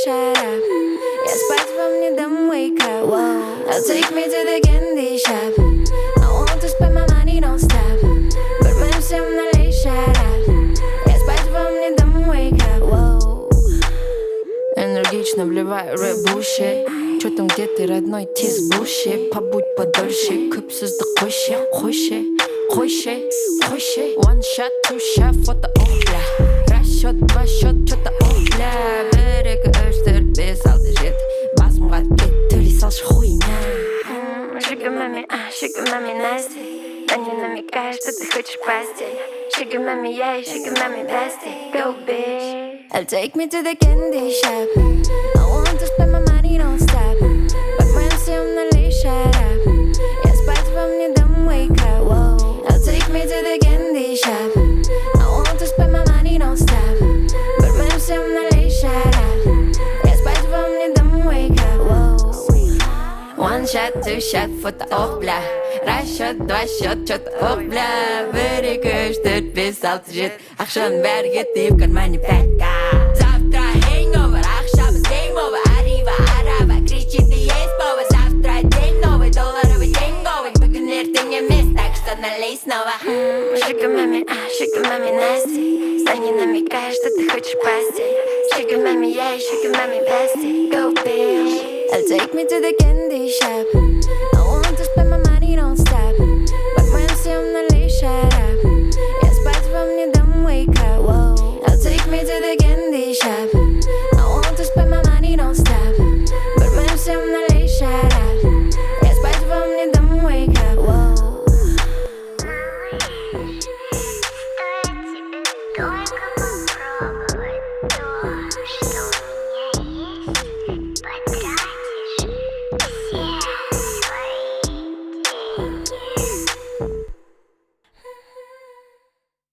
shut up. Yeah, spikes from you, don't wake up. Whoa, now take me to the candy shop. I want to spend my money non-stop, but when I'm not late, shut up. Yeah, spikes from you, don't wake up. Whoa. Энергично вливаю рэп-буши. Чё там, где ты, родной, тиз-буши? Побудь подольше, көпсізді қойшы, қойшы, қойшы, қойшы. One shot, two shot, фото, ох, бля. Раз счет, два счет, чё-то, ох, бля. Бір, екі, үш, төрт, бес, алты, жеті. Басымға кет, төлей салшы хуйня. Sugar mami nasty. Да не намекай, что ты хочешь постель. Sugar mami, yeah, sugar mami bestie. Go bitch. I'll take me to the candy shop. I want to spend my money non-stop, but when I'm not late, shut up. Yeah, spikes from you, don't wake up. Whoa, I'll take me to the candy shop. I want to spend my money non-stop, but when I'm not late, shut up. Yeah, spikes from you, don't wake up. Whoa. One shot, two shot, фото, ох, бля. Раз счет, два счет, чё-то, ох, бля. Бір, екі, үш, төрт, бес, алты, жеті. Ақшаның бәрі кетті, в кармане 5K. Завтра hangover, ақшамыз game over. Arriva, арава, кричит и есть повод. Завтра день новый, долларовый день новый. Бүгін ертең емес, так что налей снова. Sugar mami nasty. Да не намекай, что ты хочешь постель. Sugar mami, yeah, sugar mami bestie. Go bitch. I'll take me to the candy shop. I want to spend my money non-stop, but when I'm not late, shut